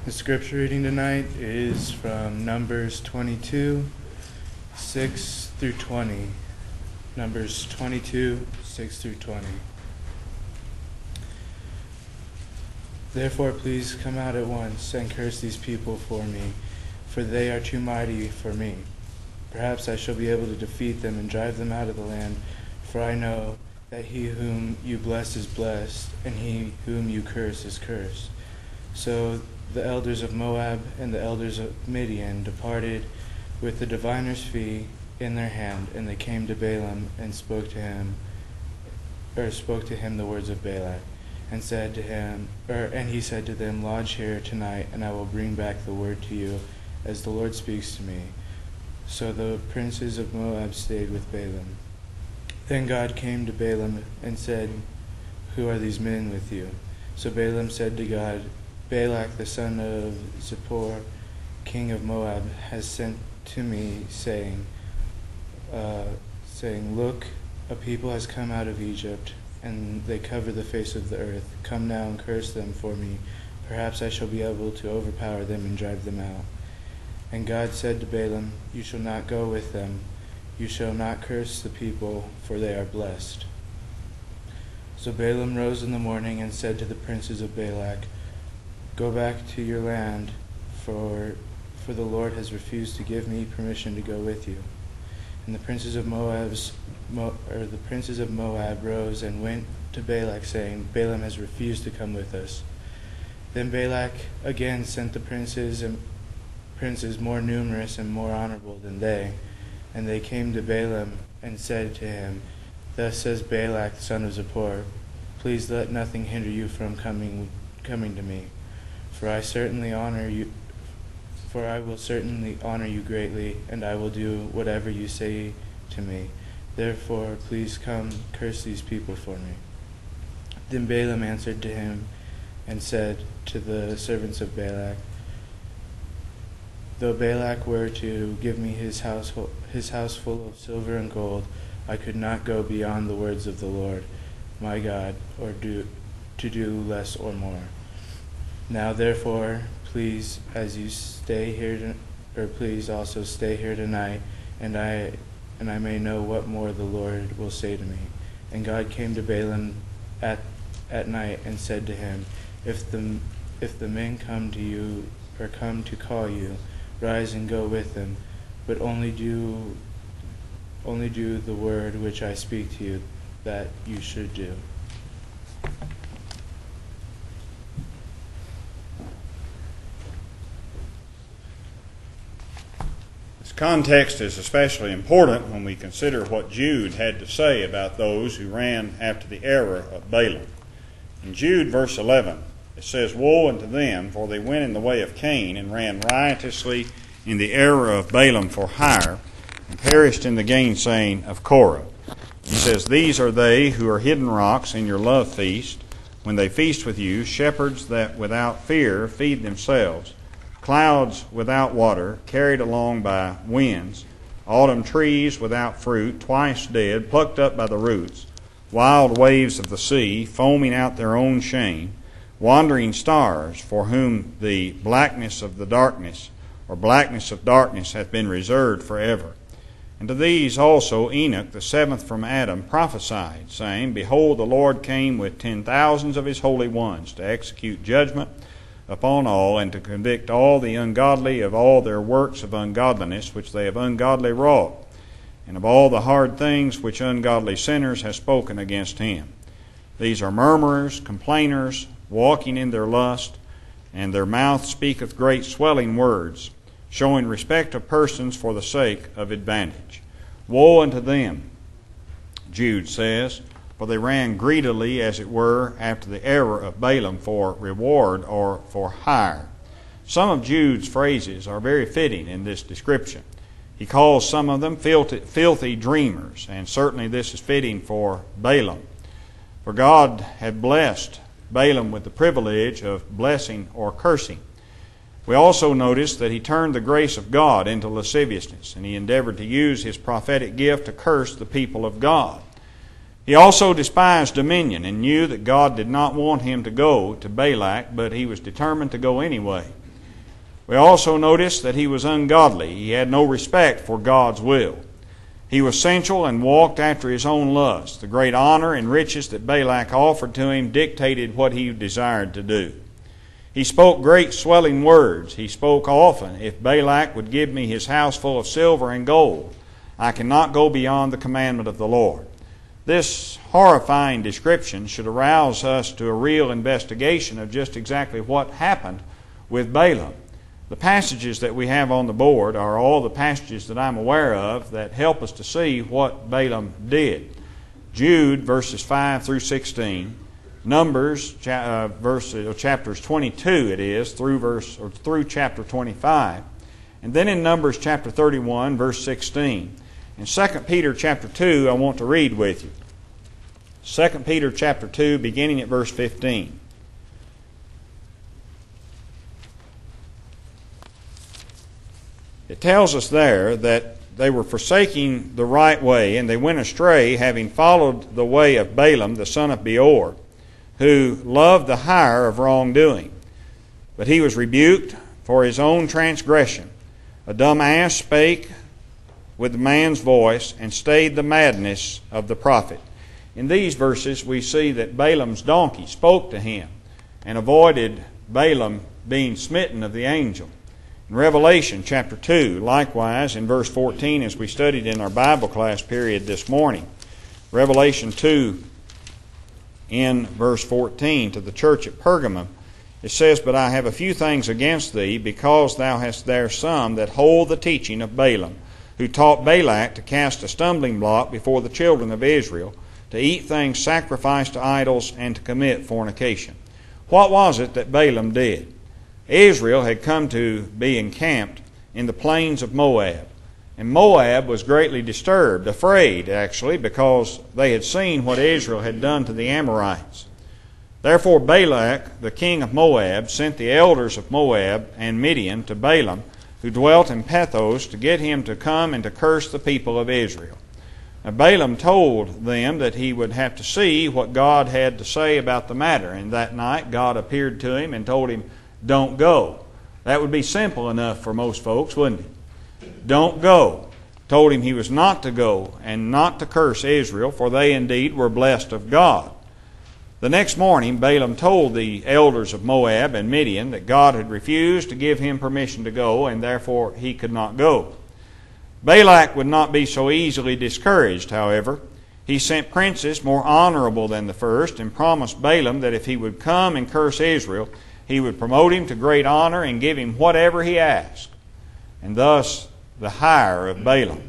The scripture reading tonight is from Numbers 22, 6 through 20. Numbers 22, 6 through 20. Therefore, please come out at once and curse these people for me, for they are too mighty for me. Perhaps I shall be able to defeat them and drive them out of the land, for I know that he whom you bless is blessed, and he whom you curse is cursed. So the elders of Moab and the elders of Midian departed with the diviner's fee in their hand, and they came to Balaam and spoke to him the words of Balak, and said to him, and he said to them, Lodge here tonight, and I will bring back the word to you, as the Lord speaks to me. So the princes of Moab stayed with Balaam. Then God came to Balaam and said, Who are these men with you? So Balaam said to God, Balak the son of Zippor, king of Moab, has sent to me, saying, Look, a people has come out of Egypt, and they cover the face of the earth. Come now and curse them for me. Perhaps I shall be able to overpower them and drive them out. And God said to Balaam, You shall not go with them. You shall not curse the people, for they are blessed. So Balaam rose in the morning and said to the princes of Balak, Go back to your land, for the Lord has refused to give me permission to go with you. And the princes of Moab rose and went to Balak, saying, Balaam has refused to come with us. Then Balak again sent the princes more numerous and more honorable than they, and they came to Balaam and said to him, Thus says Balak the son of Zippor, Please let nothing hinder you from coming to me. For I will certainly honor you greatly, and I will do whatever you say to me. Therefore, please come, curse these people for me. Then Balaam answered to him and said to the servants of Balak, Though Balak were to give me his house full of silver and gold, I could not go beyond the words of the Lord my God, or to do less or more. Now therefore, please, as you stay here, please also stay here tonight, and I may know what more the Lord will say to me. And God came to Balaam at night and said to him, If the men come to you or come to call you, rise and go with them, but only do the word which I speak to you that you should do. Context is especially important when we consider what Jude had to say about those who ran after the error of Balaam. In Jude verse 11, it says, Woe unto them, for they went in the way of Cain, and ran riotously in the error of Balaam for hire, and perished in the gainsaying of Korah. He says, These are they who are hidden rocks in your love feast, when they feast with you, shepherds that without fear feed themselves, clouds without water, carried along by winds, autumn trees without fruit, twice dead, plucked up by the roots, wild waves of the sea, foaming out their own shame, wandering stars, for whom the blackness of darkness hath been reserved forever. And to these also Enoch, the seventh from Adam, prophesied, saying, Behold, the Lord came with 10,000s of his holy ones to execute judgment upon all, and to convict all the ungodly of all their works of ungodliness which they have ungodly wrought, and of all the hard things which ungodly sinners have spoken against him. These are murmurers, complainers, walking in their lust, and their mouth speaketh great swelling words, showing respect of persons for the sake of advantage. Woe unto them, Jude says, for they ran greedily, as it were, after the error of Balaam for reward or for hire. Some of Jude's phrases are very fitting in this description. He calls some of them filthy dreamers, and certainly this is fitting for Balaam. For God had blessed Balaam with the privilege of blessing or cursing. We also notice that he turned the grace of God into lasciviousness, and he endeavored to use his prophetic gift to curse the people of God. He also despised dominion and knew that God did not want him to go to Balak, but he was determined to go anyway. We also notice that he was ungodly. He had no respect for God's will. He was sensual and walked after his own lust. The great honor and riches that Balak offered to him dictated what he desired to do. He spoke great swelling words. He spoke often, "If Balak would give me his house full of silver and gold, I cannot go beyond the commandment of the Lord." This horrifying description should arouse us to a real investigation of just exactly what happened with Balaam. The passages that we have on the board are all the passages that I'm aware of that help us to see what Balaam did. Jude, verses 5 through 16. Numbers, chapters 22 it is, through chapter 25. And then in Numbers chapter 31, verse 16. In 2 Peter chapter 2, I want to read with you. 2 Peter chapter 2, beginning at verse 15. It tells us there that they were forsaking the right way, and they went astray, having followed the way of Balaam the son of Beor, who loved the hire of wrongdoing. But he was rebuked for his own transgression. A dumb ass spake with the man's voice, and stayed the madness of the prophet. In these verses we see that Balaam's donkey spoke to him and avoided Balaam being smitten of the angel. In Revelation chapter 2, likewise in verse 14, as we studied in our Bible class period this morning, Revelation 2 in verse 14 to the church at Pergamum, it says, "But I have a few things against thee, because thou hast there some that hold the teaching of Balaam, who taught Balak to cast a stumbling block before the children of Israel, to eat things sacrificed to idols, and to commit fornication." What was it that Balaam did? Israel had come to be encamped in the plains of Moab. And Moab was greatly disturbed, afraid actually, because they had seen what Israel had done to the Amorites. Therefore Balak, the king of Moab, sent the elders of Moab and Midian to Balaam, who dwelt in Pethos, to get him to come and to curse the people of Israel. Now Balaam told them that he would have to see what God had to say about the matter. And that night God appeared to him and told him, "Don't go." That would be simple enough for most folks, wouldn't it? Don't go. Told him he was not to go and not to curse Israel, for they indeed were blessed of God. The next morning Balaam told the elders of Moab and Midian that God had refused to give him permission to go, and therefore he could not go. Balak would not be so easily discouraged, however. He sent princes more honorable than the first, and promised Balaam that if he would come and curse Israel, he would promote him to great honor and give him whatever he asked. And thus the hire of Balaam.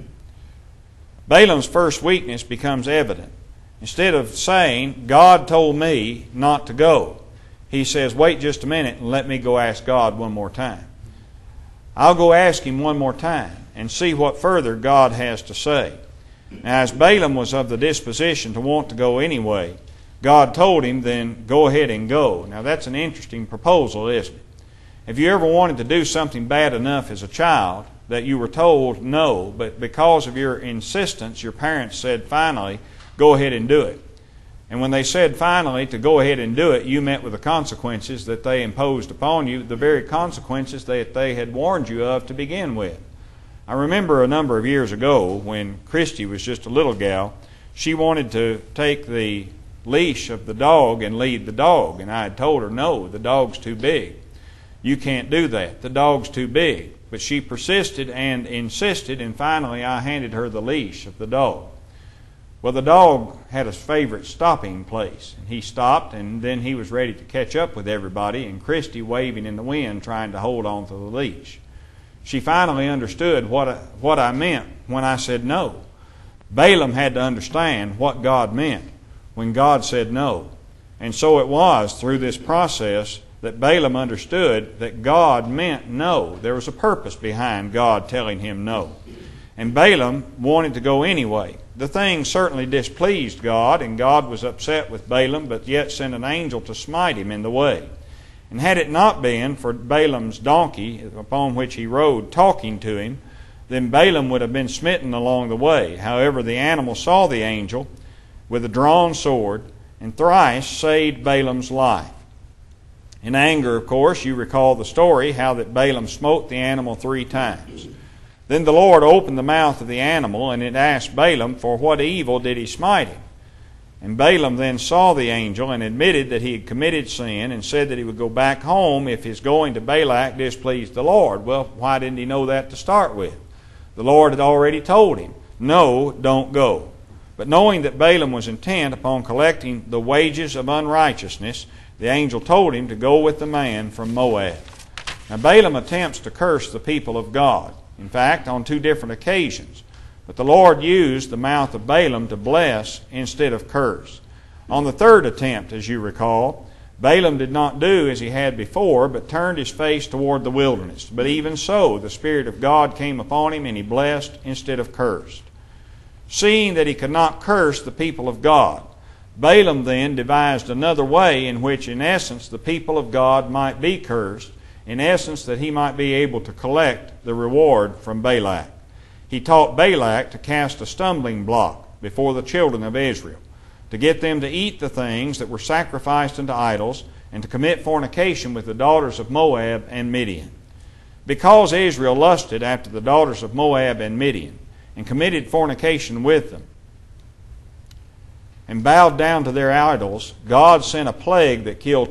Balaam's first weakness becomes evident. Instead of saying, "God told me not to go," he says, "Wait just a minute and let me go ask God one more time." I'll go ask him one more time and see what further God has to say. Now, as Balaam was of the disposition to want to go anyway, God told him, "Then go ahead and go." Now that's an interesting proposal, isn't it? Have you ever wanted to do something bad enough as a child that you were told no, but because of your insistence, your parents said, "Finally, go ahead and do it"? And when they said finally to go ahead and do it, you met with the consequences that they imposed upon you, the very consequences that they had warned you of to begin with. I remember a number of years ago when Christy was just a little gal, she wanted to take the leash of the dog and lead the dog, and I had told her, "No, the dog's too big. You can't do that. The dog's too big." But she persisted and insisted, and finally I handed her the leash of the dog. Well, the dog had a favorite stopping place, and he stopped, and then he was ready to catch up with everybody, and Christy waving in the wind trying to hold on to the leash. She finally understood what I meant when I said no. Balaam had to understand what God meant when God said no. And so it was through this process that Balaam understood that God meant no. There was a purpose behind God telling him no. And Balaam wanted to go anyway. The thing certainly displeased God, and God was upset with Balaam, but yet sent an angel to smite him in the way. And had it not been for Balaam's donkey, upon which he rode, talking to him, then Balaam would have been smitten along the way. However, the animal saw the angel with a drawn sword, and thrice saved Balaam's life. In anger, of course, you recall the story, how that Balaam smote the animal 3 times. Then the Lord opened the mouth of the animal, and it asked Balaam, for what evil did he smite him? And Balaam then saw the angel and admitted that he had committed sin and said that he would go back home if his going to Balak displeased the Lord. Well, why didn't he know that to start with? The Lord had already told him, no, don't go. But knowing that Balaam was intent upon collecting the wages of unrighteousness, the angel told him to go with the man from Moab. Now Balaam attempts to curse the people of God. In fact, on 2 different occasions. But the Lord used the mouth of Balaam to bless instead of curse. On the 3rd attempt, as you recall, Balaam did not do as he had before, but turned his face toward the wilderness. But even so, the Spirit of God came upon him, and he blessed instead of cursed. Seeing that he could not curse the people of God, Balaam then devised another way in which, in essence, the people of God might be cursed, in essence, that he might be able to collect the reward from Balak. He taught Balak to cast a stumbling block before the children of Israel, to get them to eat the things that were sacrificed unto idols, and to commit fornication with the daughters of Moab and Midian. Because Israel lusted after the daughters of Moab and Midian, and committed fornication with them, and bowed down to their idols, God sent a plague that killed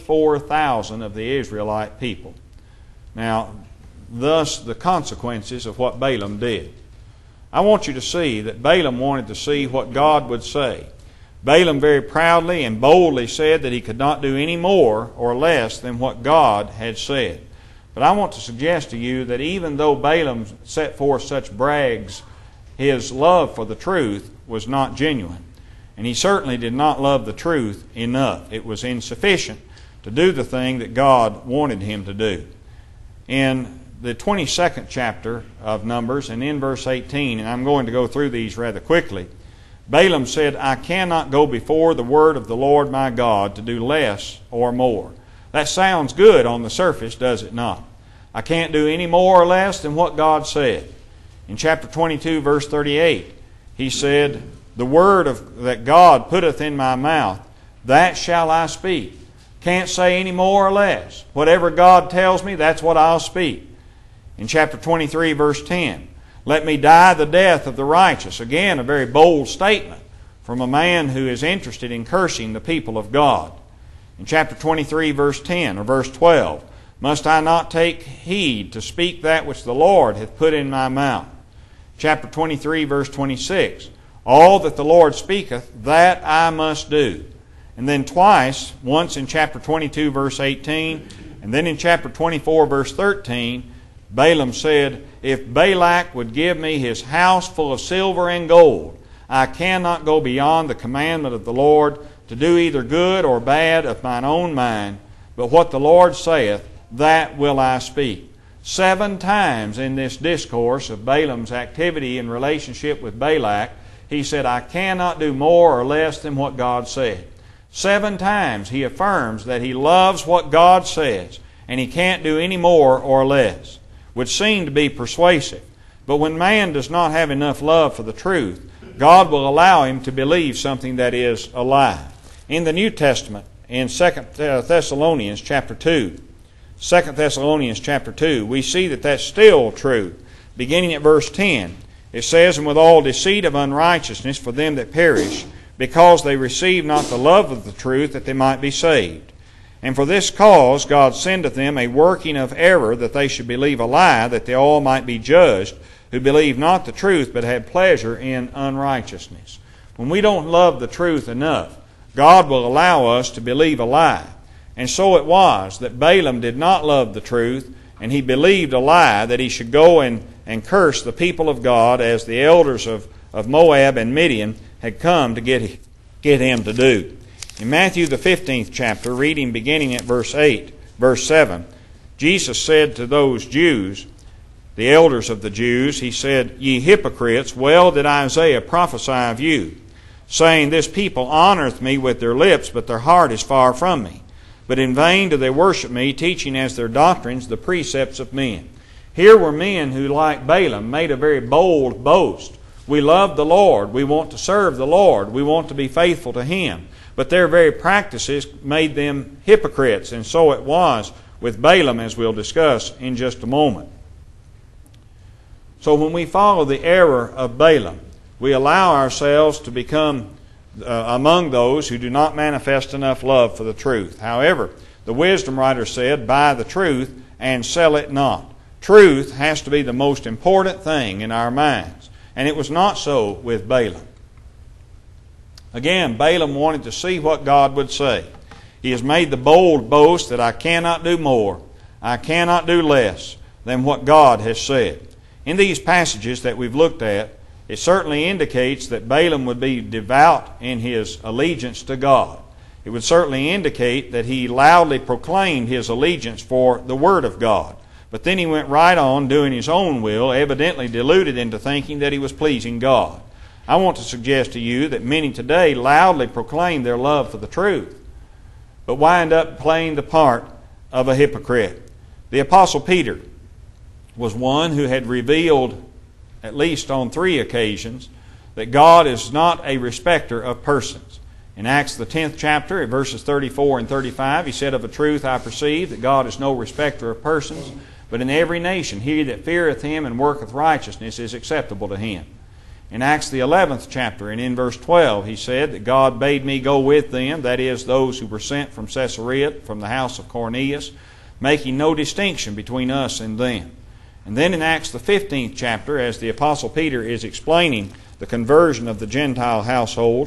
24,000 of the Israelite people. Now, thus the consequences of what Balaam did. I want you to see that Balaam wanted to see what God would say. Balaam very proudly and boldly said that he could not do any more or less than what God had said. But I want to suggest to you that even though Balaam set forth such brags, his love for the truth was not genuine. And he certainly did not love the truth enough. It was insufficient to do the thing that God wanted him to do. In the 22nd chapter of Numbers and in verse 18, and I'm going to go through these rather quickly, Balaam said, I cannot go before the word of the Lord my God to do less or more. That sounds good on the surface, does it not? I can't do any more or less than what God said. In chapter 22, verse 38, he said, the word that God putteth in my mouth, that shall I speak. Can't say any more or less. Whatever God tells me, that's what I'll speak. In chapter 23, verse 10, let me die the death of the righteous. Again, a very bold statement from a man who is interested in cursing the people of God. In chapter 23, verse 10 or verse 12, must I not take heed to speak that which the Lord hath put in my mouth? Chapter 23, verse 26, all that the Lord speaketh, that I must do. And then twice, once in chapter 22, verse 18, and then in chapter 24, verse 13, Balaam said, if Balak would give me his house full of silver and gold, I cannot go beyond the commandment of the Lord to do either good or bad of mine own mind, but what the Lord saith, that will I speak. 7 times in this discourse of Balaam's activity in relationship with Balak, he said, I cannot do more or less than what God said. 7 times he affirms that he loves what God says, and he can't do any more or less. Would seem to be persuasive. But when man does not have enough love for the truth, God will allow him to believe something that is a lie. In the New Testament, in 2 Thessalonians chapter 2, 2 Thessalonians chapter 2, we see that that's still true. Beginning at verse 10, it says, and with all deceit of unrighteousness for them that perish, because they receive not the love of the truth, that they might be saved. And for this cause God sendeth them a working of error, that they should believe a lie, that they all might be judged, who believe not the truth, but had pleasure in unrighteousness. When we don't love the truth enough, God will allow us to believe a lie. And so it was that Balaam did not love the truth, and he believed a lie that he should go and curse the people of God as the elders of Moab and Midian had come to get him to do. In Matthew the 15th chapter, reading beginning at verse 7, Jesus said to those Jews, the elders of the Jews, he said, ye hypocrites, well did Isaiah prophesy of you, saying, this people honoreth me with their lips, but their heart is far from me. But in vain do they worship me, teaching as their doctrines the precepts of men. Here were men who, like Balaam, made a very bold boast. We love the Lord. We want to serve the Lord. We want to be faithful to Him. but their very practices made them hypocrites, and so it was with Balaam, as we'll discuss in just a moment. So when we follow the error of Balaam, we allow ourselves to become among those who do not manifest enough love for the truth. However, the wisdom writer said, "Buy the truth and sell it not." Truth has to be the most important thing in our minds, and it was not so with Balaam. Again, Balaam wanted to see what God would say. He has made the bold boast that I cannot do more, I cannot do less than what God has said. In these passages that we've looked at, it certainly indicates that Balaam would be devout in his allegiance to God. It would certainly indicate that he loudly proclaimed his allegiance for the Word of God. But then he went right on doing his own will, evidently deluded into thinking that he was pleasing God. I want to suggest to you that many today loudly proclaim their love for the truth, but wind up playing the part of a hypocrite. The Apostle Peter was one who had revealed, at least on 3 occasions, that God is not a respecter of persons. In Acts the 10th chapter, at verses 34 and 35, he said, "Of a truth I perceive that God is no respecter of persons, but in every nation he that feareth him and worketh righteousness is acceptable to him." In Acts the 11th chapter, and in verse 12, he said that God bade me go with them, that is, those who were sent from Caesarea, from the house of Cornelius, making no distinction between us and them. And then in Acts the 15th chapter, as the Apostle Peter is explaining the conversion of the Gentile household,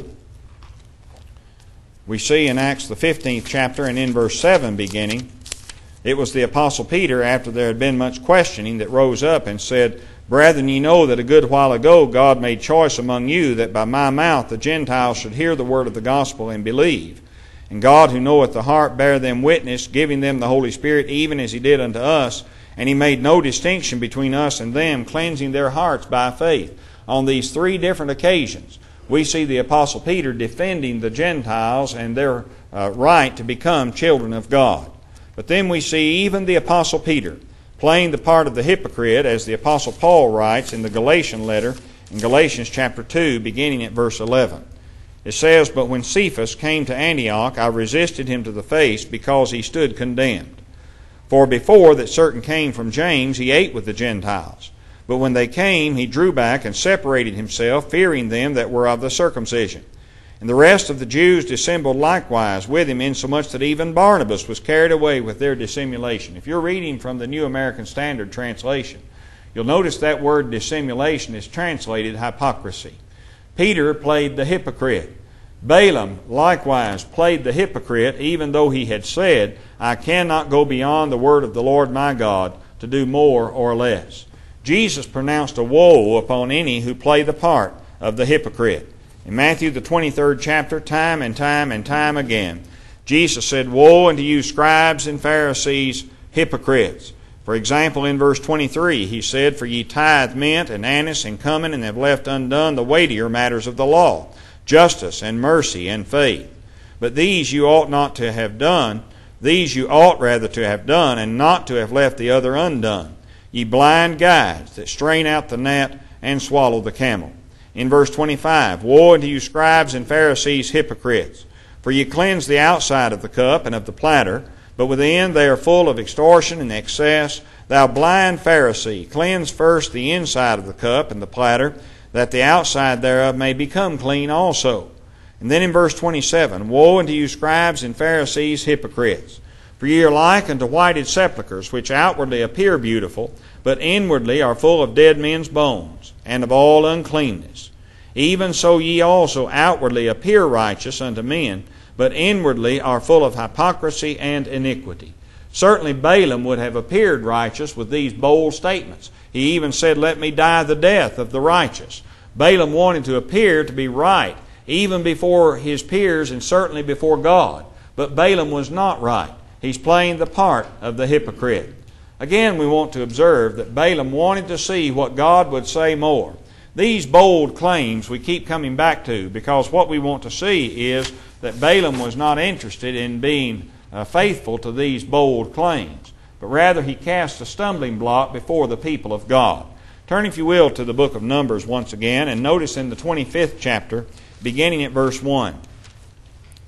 we see in Acts the 15th chapter and in verse 7 beginning, it was the Apostle Peter, after there had been much questioning, that rose up and said, "Brethren, ye know that a good while ago God made choice among you that by my mouth the Gentiles should hear the word of the gospel and believe. And God, who knoweth the heart, bare them witness, giving them the Holy Spirit, even as he did unto us. And he made no distinction between us and them, cleansing their hearts by faith." On these 3 different occasions, we see the Apostle Peter defending the Gentiles and their right to become children of God. But then we see even the Apostle Peter playing the part of the hypocrite, as the Apostle Paul writes in the Galatian letter, in Galatians chapter 2, beginning at verse 11. It says, "But when Cephas came to Antioch, I resisted him to the face, because he stood condemned. For before that certain came from James, he ate with the Gentiles. But when they came, he drew back and separated himself, fearing them that were of the circumcision. And the rest of the Jews dissembled likewise with him, insomuch that even Barnabas was carried away with their dissimulation." If you're reading from the New American Standard Translation, you'll notice that word dissimulation is translated hypocrisy. Peter played the hypocrite. Balaam likewise played the hypocrite, even though he had said, "I cannot go beyond the word of the Lord my God to do more or less." Jesus pronounced a woe upon any who play the part of the hypocrite. In Matthew the 23rd chapter, time and time again, Jesus said, "Woe unto you, scribes and Pharisees, hypocrites." For example, in verse 23, he said, "For ye tithe mint and anise and cumin, and have left undone the weightier matters of the law, justice and mercy and faith. But these you ought not to have done, these you ought rather to have done, and not to have left the other undone. Ye blind guides that strain out the gnat and swallow the camel." In verse 25, "Woe unto you, scribes and Pharisees, hypocrites! For ye cleanse the outside of the cup and of the platter, but within they are full of extortion and excess. Thou blind Pharisee, cleanse first the inside of the cup and the platter, that the outside thereof may become clean also." And then in verse 27, "Woe unto you, scribes and Pharisees, hypocrites! For ye are like unto whited sepulchres, which outwardly appear beautiful, but inwardly are full of dead men's bones, and of all uncleanness. Even so ye also outwardly appear righteous unto men, but inwardly are full of hypocrisy and iniquity." Certainly Balaam would have appeared righteous with these bold statements. He even said, "Let me die the death of the righteous." Balaam wanted to appear to be right, even before his peers and certainly before God. But Balaam was not right. He's playing the part of the hypocrite. Again, we want to observe that Balaam wanted to see what God would say more. These bold claims we keep coming back to, because what we want to see is that Balaam was not interested in being faithful to these bold claims, but rather he cast a stumbling block before the people of God. Turn, if you will, to the book of Numbers once again, and notice in the 25th chapter, beginning at verse 1.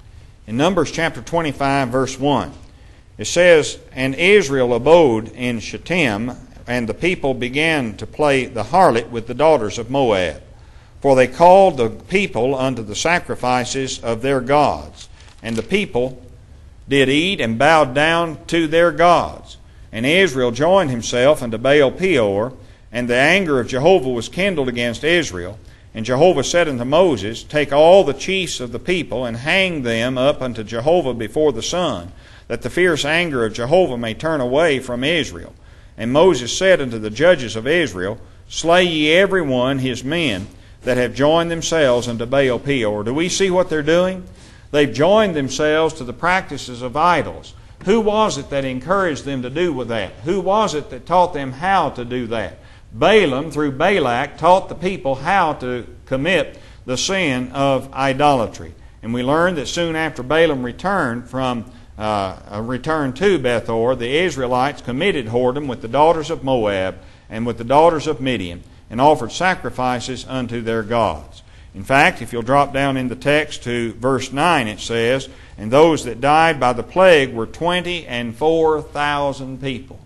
In Numbers chapter 25, verse 1, it says, "And Israel abode in Shittim, and the people began to play the harlot with the daughters of Moab. For they called the people unto the sacrifices of their gods. And the people did eat and bowed down to their gods. And Israel joined himself unto Baal Peor, and the anger of Jehovah was kindled against Israel. And Jehovah said unto Moses, Take all the chiefs of the people, and hang them up unto Jehovah before the sun, that the fierce anger of Jehovah may turn away from Israel. And Moses said unto the judges of Israel, Slay ye every one his men that have joined themselves unto Baal Peor." Do we see what they're doing? They've joined themselves to the practices of idols. Who was it that encouraged them to do with that? Who was it that taught them how to do that? Balaam, through Balak, taught the people how to commit the sin of idolatry. And we learn that soon after Balaam returned to Bethor, the Israelites committed whoredom with the daughters of Moab and with the daughters of Midian, and offered sacrifices unto their gods. In fact, if you'll drop down in the text to verse 9, it says, "And those that died by the plague were 24,000 people."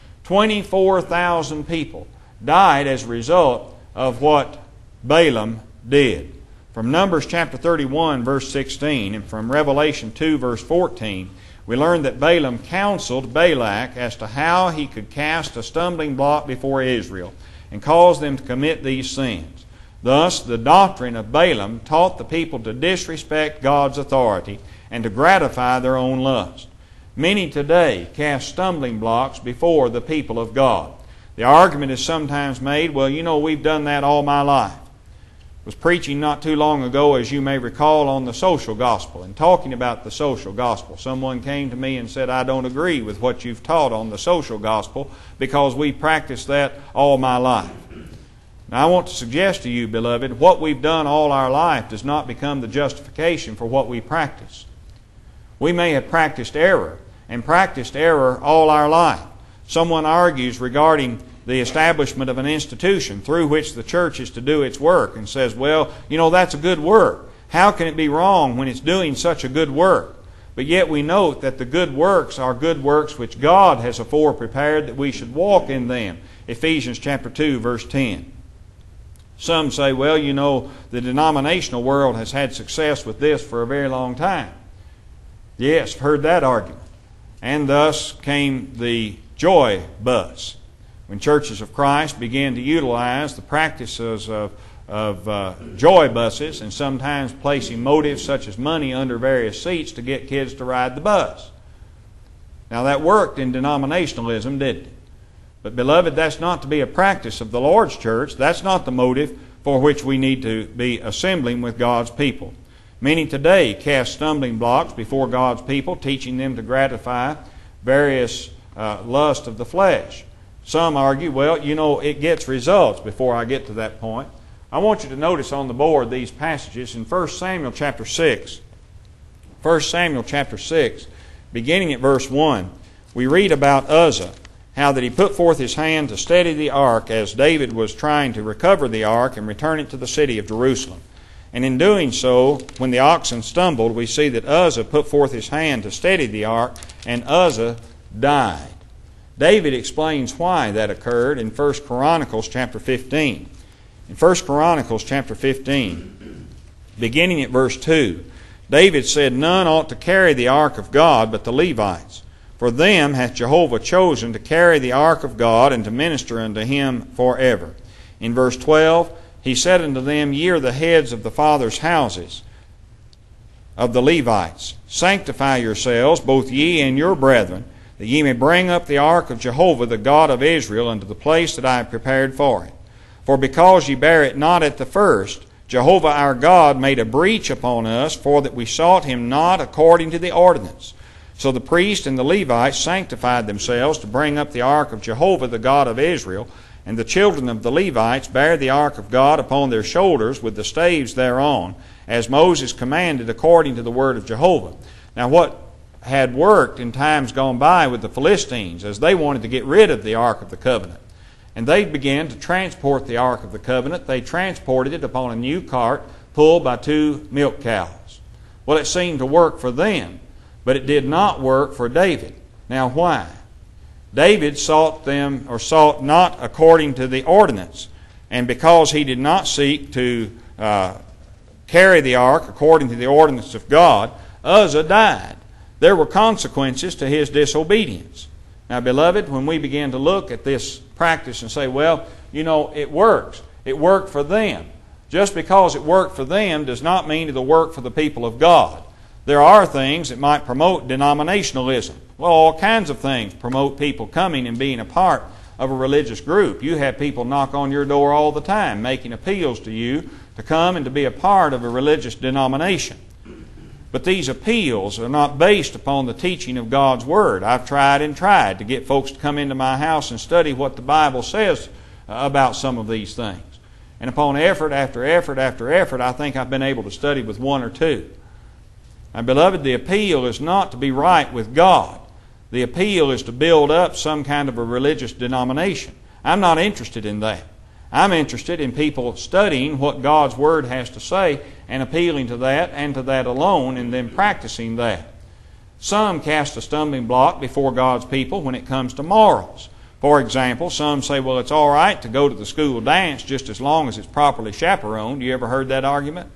24,000 people died as a result of what Balaam did. From Numbers chapter 31, verse 16, and from Revelation 2, verse 14, we learn that Balaam counseled Balak as to how he could cast a stumbling block before Israel and cause them to commit these sins. Thus, the doctrine of Balaam taught the people to disrespect God's authority and to gratify their own lust. Many today cast stumbling blocks before the people of God. The argument is sometimes made, well, we've done that all my life. I was preaching not too long ago, as you may recall, on the social gospel, and talking about the social gospel. Someone came to me and said, I don't agree with what you've taught on the social gospel because we practiced that all my life. Now, I want to suggest to you, beloved, what we've done all our life does not become the justification for what we practice. We may have practiced error, and practiced error all our life. Someone argues regarding the establishment of an institution through which the church is to do its work and says, well, that's a good work. How can it be wrong when it's doing such a good work? But yet we note that the good works are good works which God has afore prepared that we should walk in them. Ephesians chapter 2, verse 10. Some say, well, the denominational world has had success with this for a very long time. Yes, I've heard that argument. And thus came the joy bus. When churches of Christ began to utilize the practices of joy buses and sometimes placing motives such as money under various seats to get kids to ride the bus. Now that worked in denominationalism, didn't it? But beloved, that's not to be a practice of the Lord's church. That's not the motive for which we need to be assembling with God's people. Many today cast stumbling blocks before God's people, teaching them to gratify various lusts of the flesh. Some argue, well, it gets results. Before I get to that point, I want you to notice on the board these passages in 1 Samuel chapter 6. 1 Samuel chapter 6, beginning at verse 1, we read about Uzzah, how that he put forth his hand to steady the ark as David was trying to recover the ark and return it to the city of Jerusalem. And in doing so, when the oxen stumbled, we see that Uzzah put forth his hand to steady the ark, and Uzzah died. David explains why that occurred in 1 Chronicles chapter 15. In 1 Chronicles chapter 15, beginning at verse 2, David said, None ought to carry the ark of God but the Levites. For them hath Jehovah chosen to carry the ark of God and to minister unto him forever. In verse 12, he said unto them, Ye are the heads of the fathers' houses of the Levites. Sanctify yourselves, both ye and your brethren, that ye may bring up the ark of Jehovah, the God of Israel, unto the place that I have prepared for it. For because ye bare it not at the first, Jehovah our God made a breach upon us, for that we sought him not according to the ordinance. So the priests and the Levites sanctified themselves to bring up the ark of Jehovah, the God of Israel, and the children of the Levites bare the ark of God upon their shoulders with the staves thereon, as Moses commanded according to the word of Jehovah. Now what had worked in times gone by with the Philistines, as they wanted to get rid of the Ark of the Covenant, and they began to transport the Ark of the Covenant, they transported it upon a new cart pulled by 2 milk cows. Well, it seemed to work for them, but it did not work for David. Now why? David sought not according to the ordinance, and because he did not seek to carry the ark according to the ordinance of God, Uzzah died. There were consequences to his disobedience. Now, beloved, when we begin to look at this practice and say, well, it works. It worked for them. Just because it worked for them does not mean it'll work for the people of God. There are things that might promote denominationalism. Well, all kinds of things promote people coming and being a part of a religious group. You have people knock on your door all the time, making appeals to you to come and to be a part of a religious denomination. But these appeals are not based upon the teaching of God's Word. I've tried and tried to get folks to come into my house and study what the Bible says about some of these things. And upon effort after effort after effort, I think I've been able to study with one or two. Now, beloved, the appeal is not to be right with God. The appeal is to build up some kind of a religious denomination. I'm not interested in that. I'm interested in people studying what God's Word has to say and appealing to that and to that alone and then practicing that. Some cast a stumbling block before God's people when it comes to morals. For example, some say, well, it's all right to go to the school dance just as long as it's properly chaperoned. You ever heard that argument?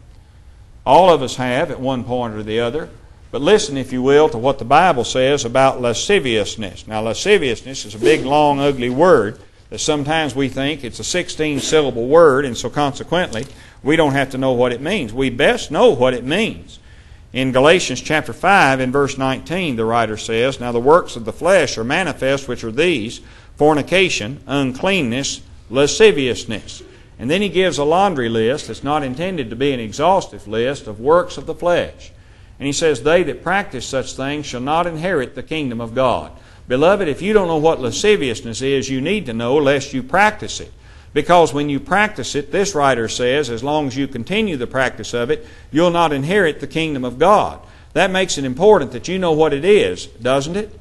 All of us have at one point or the other. But listen, if you will, to what the Bible says about lasciviousness. Now, lasciviousness is a big, long, ugly word that sometimes we think it's a 16-syllable word, and so consequently, we don't have to know what it means. We best know what it means. In Galatians chapter 5, in verse 19, the writer says, now the works of the flesh are manifest, which are these, fornication, uncleanness, lasciviousness. And then he gives a laundry list that's not intended to be an exhaustive list of works of the flesh. And he says, they that practice such things shall not inherit the kingdom of God. Beloved, if you don't know what lasciviousness is, you need to know lest you practice it. Because when you practice it, this writer says, as long as you continue the practice of it, you'll not inherit the kingdom of God. That makes it important that you know what it is, doesn't it?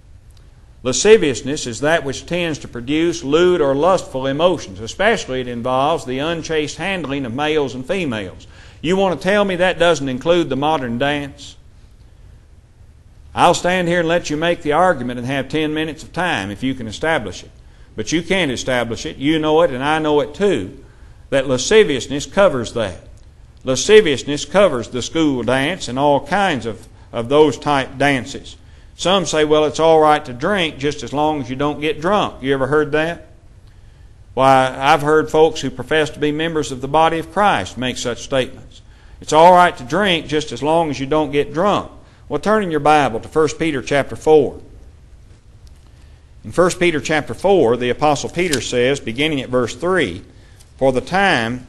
Lasciviousness is that which tends to produce lewd or lustful emotions. Especially it involves the unchaste handling of males and females. You want to tell me that doesn't include the modern dance? I'll stand here and let you make the argument and have 10 minutes of time if you can establish it. But you can't establish it. You know it and I know it too. That lasciviousness covers that. Lasciviousness covers the school dance and all kinds of those type dances. Some say, well, it's all right to drink just as long as you don't get drunk. You ever heard that? Why, I've heard folks who profess to be members of the body of Christ make such statements. It's all right to drink just as long as you don't get drunk. Well, turn in your Bible to 1 Peter chapter 4. In 1 Peter chapter 4, the Apostle Peter says, beginning at verse 3, for the time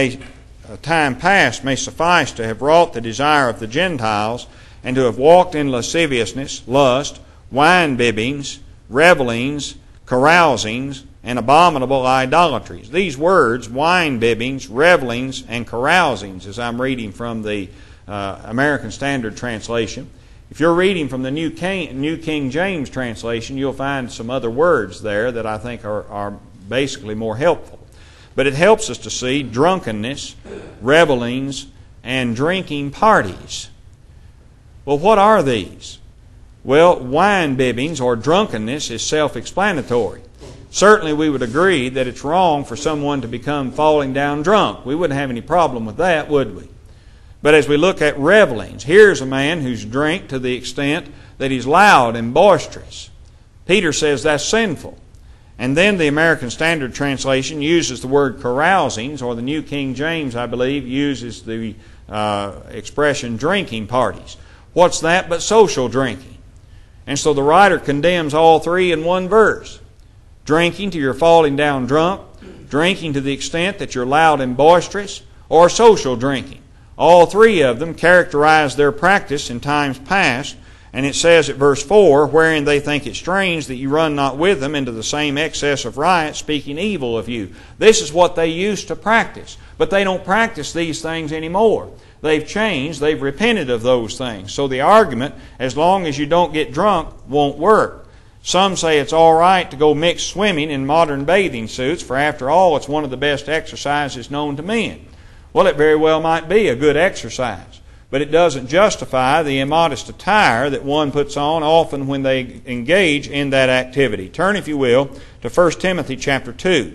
past may suffice to have wrought the desire of the Gentiles, and to have walked in lasciviousness, lust, wine-bibbings, revellings, carousings, and abominable idolatries. These words, wine-bibbings, revellings, and carousings, as I'm reading from the American Standard Translation. If you're reading from the New King James Translation, you'll find some other words there that I think are basically more helpful. But it helps us to see drunkenness, revellings, and drinking parties. Well, what are these? Well, wine-bibbings or drunkenness is self-explanatory. Certainly we would agree that it's wrong for someone to become falling down drunk. We wouldn't have any problem with that, would we? But as we look at revellings, here's a man who's drank to the extent that he's loud and boisterous. Peter says that's sinful. And then the American Standard Translation uses the word carousings, or the New King James, I believe, uses the expression drinking parties. What's that but social drinking? And so the writer condemns all three in one verse. Drinking to your falling down drunk, drinking to the extent that you're loud and boisterous, or social drinking. All three of them characterize their practice in times past, and it says at verse 4, wherein they think it strange that you run not with them into the same excess of riot, speaking evil of you. This is what they used to practice, but they don't practice these things anymore. They've changed, they've repented of those things. So the argument, as long as you don't get drunk, won't work. Some say it's all right to go mix swimming in modern bathing suits, for after all, it's one of the best exercises known to men. Well, it very well might be a good exercise. but it doesn't justify the immodest attire that one puts on often when they engage in that activity. Turn, if you will, to 1 Timothy chapter 2.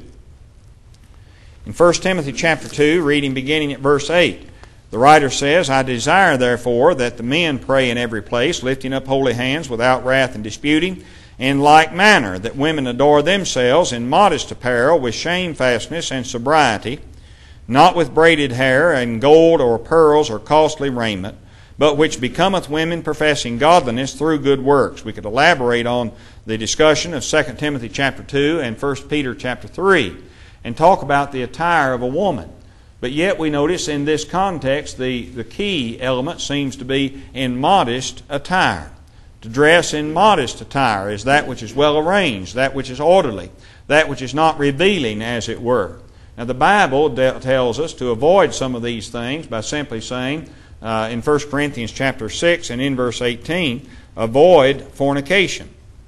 In 1 Timothy chapter 2, reading beginning at verse 8, the writer says, I desire, therefore, that the men pray in every place, lifting up holy hands without wrath and disputing, in like manner that women adore themselves in modest apparel with shamefastness and sobriety, not with braided hair and gold or pearls or costly raiment, but which becometh women professing godliness through good works. We could elaborate on the discussion of 2 Timothy chapter 2 and 1 Peter chapter 3 and talk about the attire of a woman. But yet we notice in this context the key element seems to be in modest attire. To dress in modest attire is that which is well arranged, that which is orderly, that which is not revealing, as it were. Now the Bible tells us to avoid some of these things by simply saying in 1 Corinthians chapter 6 and in verse 18, avoid fornication.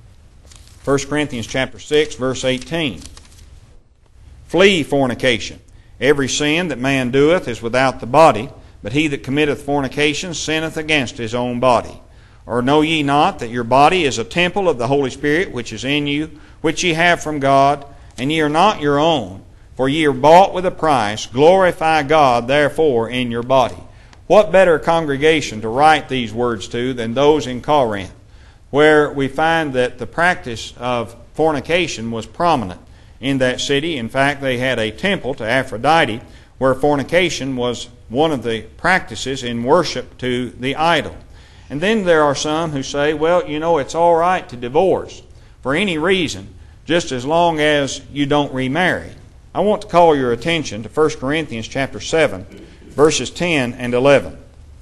1 Corinthians chapter 6 verse 18. Flee fornication. Every sin that man doeth is without the body, but he that committeth fornication sinneth against his own body. Or know ye not that your body is a temple of the Holy Spirit which is in you, which ye have from God, and ye are not your own, for ye are bought with a price. Glorify God therefore in your body. What better congregation to write these words to than those in Corinth, where we find that the practice of fornication was prominent in that city. In fact, they had a temple to Aphrodite where fornication was one of the practices in worship to the idol. And then there are some who say, well, you know, it's all right to divorce for any reason, just as long as you don't remarry. I want to call your attention to 1 Corinthians chapter 7, verses 10 and 11.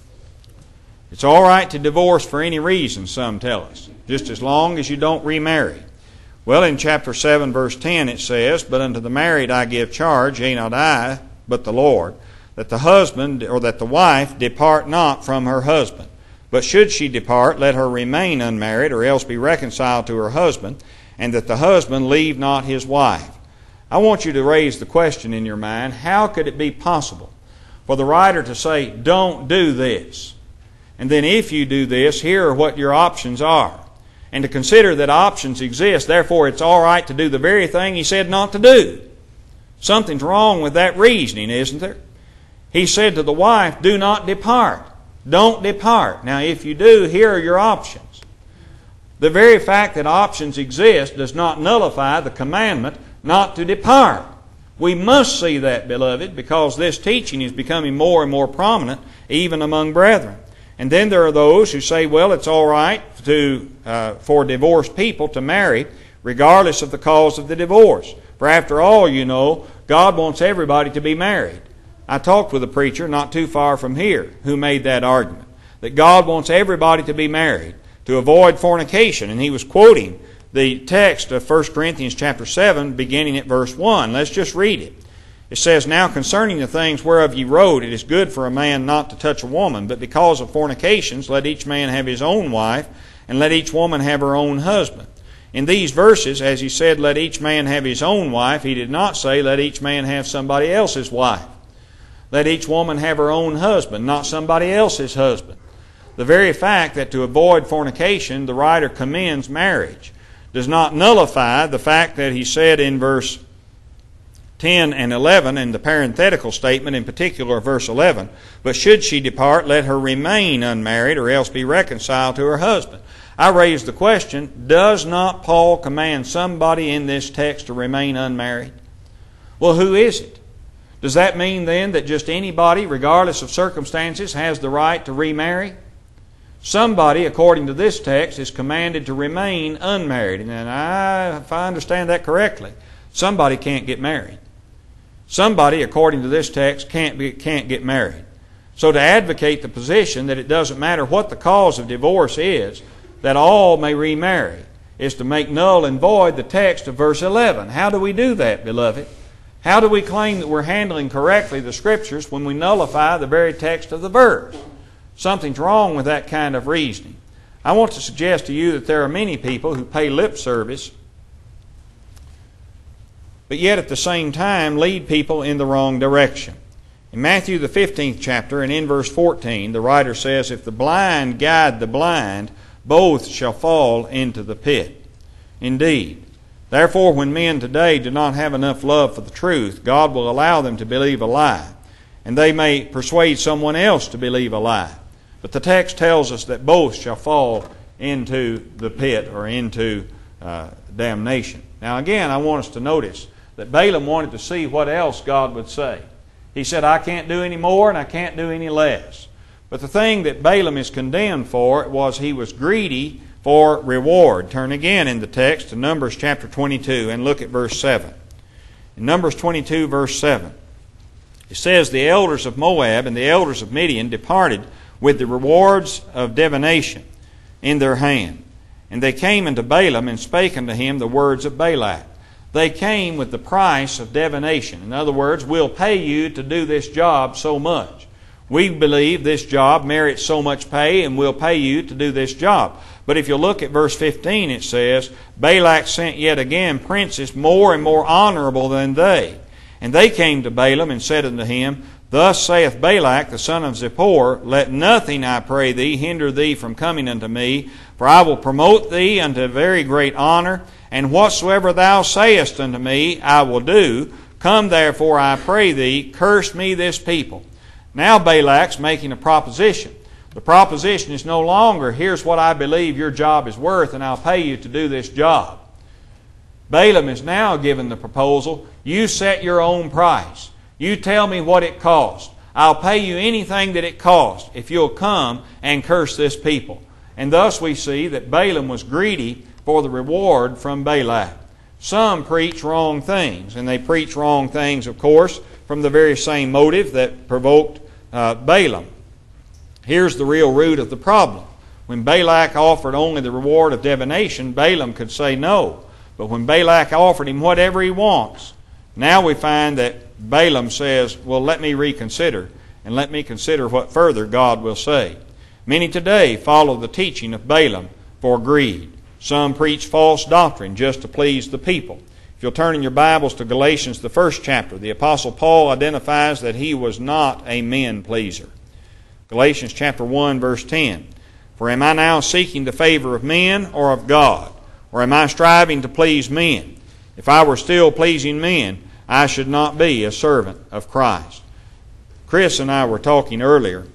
It's all right to divorce for any reason, some tell us, just as long as you don't remarry. Well, in chapter 7, verse 10, it says, But unto the married I give charge, yea, not I, but the Lord, that the husband or that the wife depart not from her husband. But should she depart, let her remain unmarried, or else be reconciled to her husband, and that the husband leave not his wife. I want you to raise the question in your mind, how could it be possible for the writer to say, don't do this? And then if you do this, here are what your options are. And to consider that options exist, therefore it's all right to do the very thing he said not to do. Something's wrong with that reasoning, isn't there? He said to the wife, do not depart. Don't depart. Now, if you do, here are your options. The very fact that options exist does not nullify the commandment not to depart. We must see that, beloved, because this teaching is becoming more and more prominent even among brethren. And then there are those who say, well, it's all right for divorced people to marry regardless of the cause of the divorce. For after all, you know, God wants everybody to be married. I talked with a preacher not too far from here who made that argument, that God wants everybody to be married, to avoid fornication. And he was quoting the text of 1 Corinthians chapter 7, beginning at verse 1. Let's just read it. It says, Now concerning the things whereof ye wrote, it is good for a man not to touch a woman, but because of fornications, let each man have his own wife, and let each woman have her own husband. In these verses, as he said, let each man have his own wife, he did not say, let each man have somebody else's wife. Let each woman have her own husband, not somebody else's husband. The very fact that to avoid fornication, the writer commends marriage, does not nullify the fact that he said in verse 10 and 11, and the parenthetical statement in particular, verse 11, but should she depart, let her remain unmarried, or else be reconciled to her husband. I raise the question, does not Paul command somebody in this text to remain unmarried? Well, who is it? Does that mean then that just anybody, regardless of circumstances, has the right to remarry? Somebody, according to this text, is commanded to remain unmarried. And if I understand that correctly, somebody can't get married. Somebody, according to this text, can't get married. So to advocate the position that it doesn't matter what the cause of divorce is, that all may remarry, is to make null and void the text of verse 11. How do we do that, beloved? How do we claim that we're handling correctly the Scriptures when we nullify the very text of the verse? Something's wrong with that kind of reasoning. I want to suggest to you that there are many people who pay lip service, but yet at the same time lead people in the wrong direction. In Matthew the 15th chapter and in verse 14, the writer says, "If the blind guide the blind, both shall fall into the pit." Indeed. Therefore, when men today do not have enough love for the truth, God will allow them to believe a lie, and they may persuade someone else to believe a lie. But the text tells us that both shall fall into the pit or into damnation. Now again, I want us to notice that Balaam wanted to see what else God would say. He said, "I can't do any more and I can't do any less." But the thing that Balaam is condemned for was he was greedy for reward. Turn again in the text to Numbers chapter 22 and look at verse 7. In Numbers 22 verse 7, it says, "The elders of Moab and the elders of Midian departed with the rewards of divination in their hand. And they came unto Balaam and spake unto him the words of Balak." They came with the price of divination. In other words, we'll pay you to do this job so much. We believe this job merits so much pay and we'll pay you to do this job. But if you look at verse 15, it says, "Balak sent yet again princes more and more honorable than they. And they came to Balaam and said unto him, Thus saith Balak the son of Zippor, Let nothing, I pray thee, hinder thee from coming unto me, for I will promote thee unto very great honor, and whatsoever thou sayest unto me, I will do. Come therefore, I pray thee, curse me this people." Now Balak's making a proposition. The proposition is no longer, "Here's what I believe your job is worth, and I'll pay you to do this job." Balaam is now given the proposal, "You set your own price. You tell me what it costs. I'll pay you anything that it costs if you'll come and curse this people." And thus we see that Balaam was greedy for the reward from Balak. Some preach wrong things, and they preach wrong things, of course, from the very same motive that provoked Balaam. Here's the real root of the problem. When Balak offered only the reward of divination, Balaam could say no. But when Balak offered him whatever he wants, now we find that Balaam says, "Well, let me reconsider, and let me consider what further God will say." Many today follow the teaching of Balaam for greed. Some preach false doctrine just to please the people. If you'll turn in your Bibles to Galatians, the 1st chapter, the Apostle Paul identifies that he was not a men-pleaser. Galatians chapter 1, verse 10. "For am I now seeking the favor of men or of God? Or am I striving to please men? If I were still pleasing men, I should not be a servant of Christ." Chris and I were talking earlier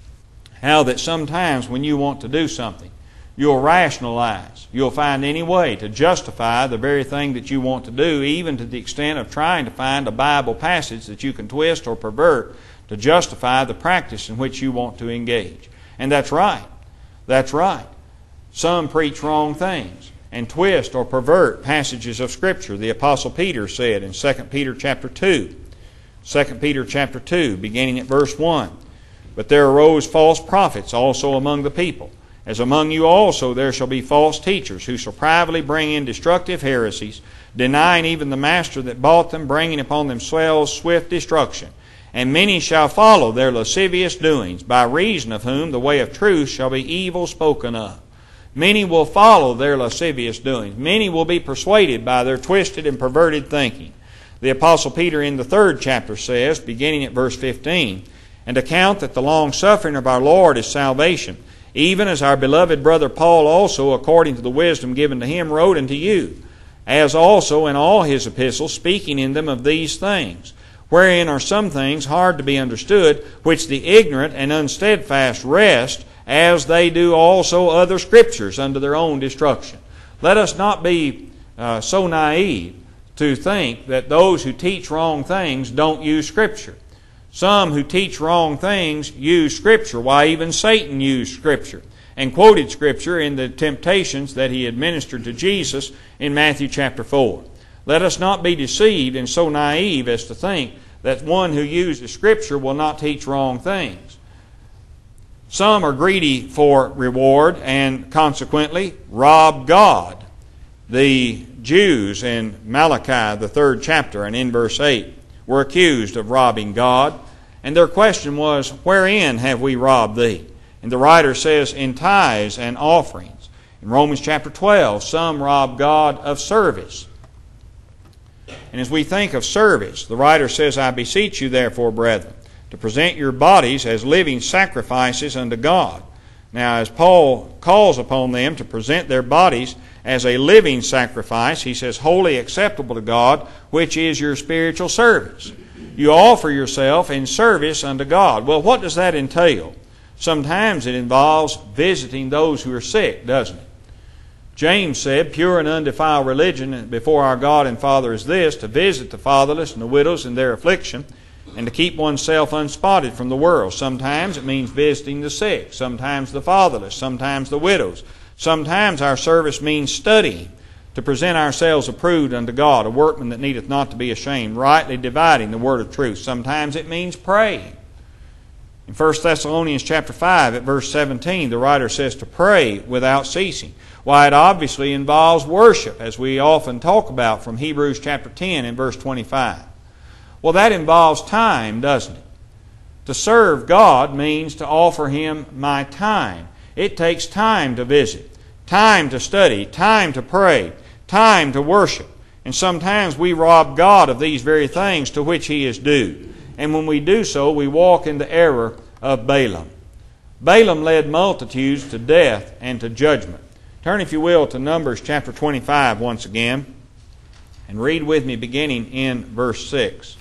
how that sometimes when you want to do something, you'll rationalize. You'll find any way to justify the very thing that you want to do, even to the extent of trying to find a Bible passage that you can twist or pervert to justify the practice in which you want to engage. And that's right. That's right. Some preach wrong things and twist or pervert passages of Scripture. The Apostle Peter said in 2 Peter chapter 2, 2 Peter chapter 2, beginning at verse 1, "But there arose false prophets also among the people, as among you also there shall be false teachers, who shall privately bring in destructive heresies, denying even the master that bought them, bringing upon themselves swift destruction. And many shall follow their lascivious doings, by reason of whom the way of truth shall be evil spoken of." Many will follow their lascivious doings. Many will be persuaded by their twisted and perverted thinking. The Apostle Peter in the 3rd chapter says, beginning at verse 15, "And account that the long suffering of our Lord is salvation, even as our beloved brother Paul also, according to the wisdom given to him, wrote unto you, as also in all his epistles, speaking in them of these things, wherein are some things hard to be understood, which the ignorant and unsteadfast wrest, as they do also other scriptures unto their own destruction." Let us not be so naive to think that those who teach wrong things don't use Scripture. Some who teach wrong things use Scripture. Why, even Satan used Scripture and quoted Scripture in the temptations that he administered to Jesus in Matthew chapter 4. Let us not be deceived and so naive as to think that one who uses Scripture will not teach wrong things. Some are greedy for reward and consequently rob God. The Jews in Malachi, the 3rd chapter, and in verse 8, were accused of robbing God. And their question was, "Wherein have we robbed thee?" And the writer says, "In tithes and offerings." In Romans chapter 12, some rob God of service. And as we think of service, the writer says, "I beseech you therefore, brethren, to present your bodies as living sacrifices unto God. Now, as Paul calls upon them to present their bodies as a living sacrifice, he says, wholly acceptable to God, which is your spiritual service. You offer yourself in service unto God. Well, what does that entail? Sometimes it involves visiting those who are sick, doesn't it? James said, pure and undefiled religion before our God and Father is this, to visit the fatherless and the widows in their affliction, and to keep oneself unspotted from the world. Sometimes it means visiting the sick, sometimes the fatherless, sometimes the widows. Sometimes our service means studying, to present ourselves approved unto God, a workman that needeth not to be ashamed, rightly dividing the word of truth. Sometimes it means praying. In 1 Thessalonians chapter 5 at verse 17, the writer says to pray without ceasing. Why, it obviously involves worship, as we often talk about from Hebrews chapter 10 and verse 25. Well, that involves time, doesn't it? To serve God means to offer Him my time. It takes time to visit, time to study, time to pray, time to worship. And sometimes we rob God of these very things to which He is due. And when we do so, we walk in the error of Balaam. Balaam led multitudes to death and to judgment. Turn, if you will, to Numbers chapter 25 once again, and read with me beginning in verse 6.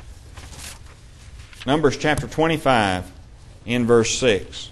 Numbers chapter 25 in verse 6.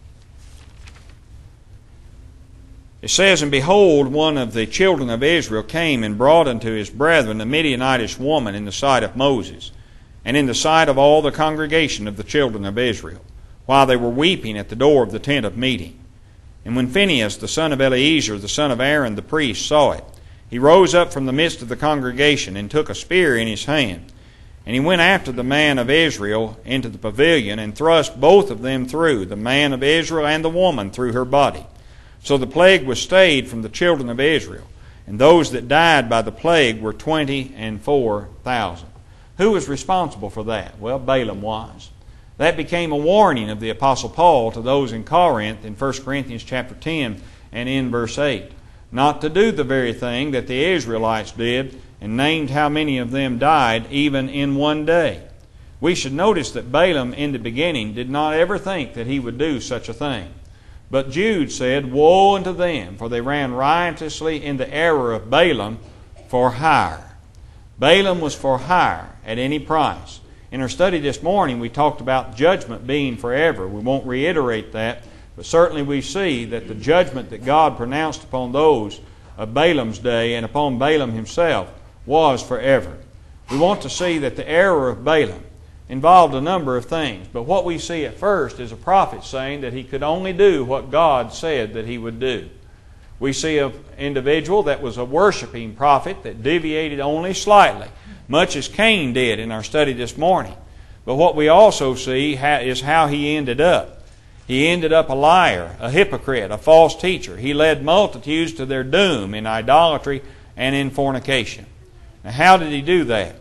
It says, And behold, one of the children of Israel came and brought unto his brethren a Midianitish woman in the sight of Moses, and in the sight of all the congregation of the children of Israel, while they were weeping at the door of the tent of meeting. And when Phinehas, the son of Eleazar, the son of Aaron the priest, saw it, he rose up from the midst of the congregation, and took a spear in his hand. And he went after the man of Israel into the pavilion, and thrust both of them through, the man of Israel and the woman through her body. So the plague was stayed from the children of Israel, and those that died by the plague were 24,000. Who was responsible for that? Well, Balaam was. That became a warning of the Apostle Paul to those in Corinth in 1 Corinthians chapter 10 and in verse 8, not to do the very thing that the Israelites did, and named how many of them died even in one day. We should notice that Balaam in the beginning did not ever think that he would do such a thing. But Jude said, Woe unto them, for they ran riotously in the error of Balaam for hire. Balaam was for hire at any price. In our study this morning, we talked about judgment being forever. We won't reiterate that, but certainly we see that the judgment that God pronounced upon those of Balaam's day and upon Balaam himself was forever. We want to see that the error of Balaam involved a number of things, but what we see at first is a prophet saying that he could only do what God said that he would do. We see an individual that was a worshiping prophet that deviated only slightly, much as Cain did in our study this morning. But what we also see is how he ended up. He ended up a liar, a hypocrite, a false teacher. He led multitudes to their doom in idolatry and in fornication. Now, how did he do that?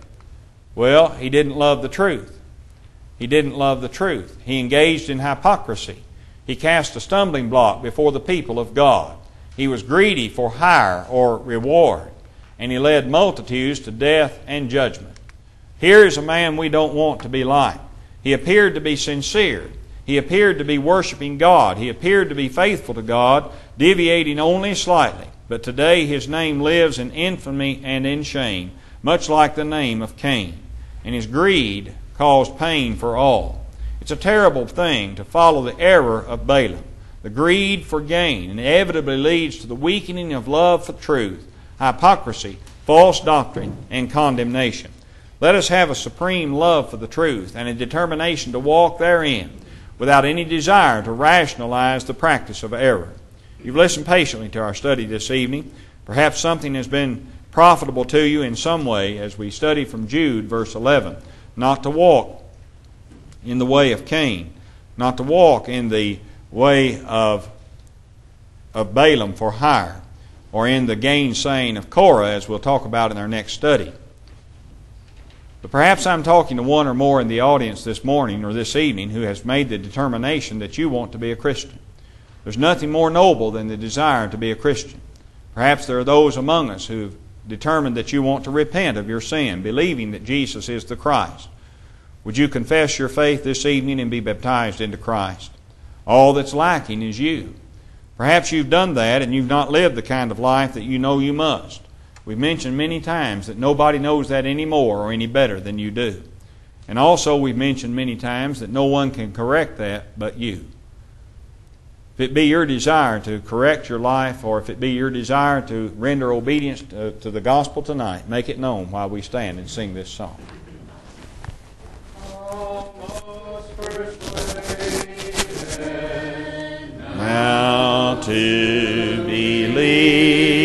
Well, he didn't love the truth. He didn't love the truth. He engaged in hypocrisy. He cast a stumbling block before the people of God. He was greedy for hire or reward, and he led multitudes to death and judgment. Here is a man we don't want to be like. He appeared to be sincere. He appeared to be worshiping God. He appeared to be faithful to God, deviating only slightly. But today his name lives in infamy and in shame, much like the name of Cain. And his greed caused pain for all. It's a terrible thing to follow the error of Balaam. The greed for gain inevitably leads to the weakening of love for truth, hypocrisy, false doctrine, and condemnation. Let us have a supreme love for the truth and a determination to walk therein without any desire to rationalize the practice of error. You've listened patiently to our study this evening. Perhaps something has been profitable to you in some way as we study from Jude, verse 11. Not to walk in the way of Cain, not to walk in the way of Balaam for hire, or in the gainsaying of Korah, as we'll talk about in our next study. But perhaps I'm talking to one or more in the audience this morning or this evening who has made the determination that you want to be a Christian. There's nothing more noble than the desire to be a Christian. Perhaps there are those among us who have determined that you want to repent of your sin, believing that Jesus is the Christ. Would you confess your faith this evening and be baptized into Christ? All that's lacking is you. Perhaps you've done that and you've not lived the kind of life that you know you must. We've mentioned many times that nobody knows that any more or any better than you do. And also we've mentioned many times that no one can correct that but you. If it be your desire to correct your life, or if it be your desire to render obedience to the gospel tonight, make it known while we stand and sing this song. Now to believe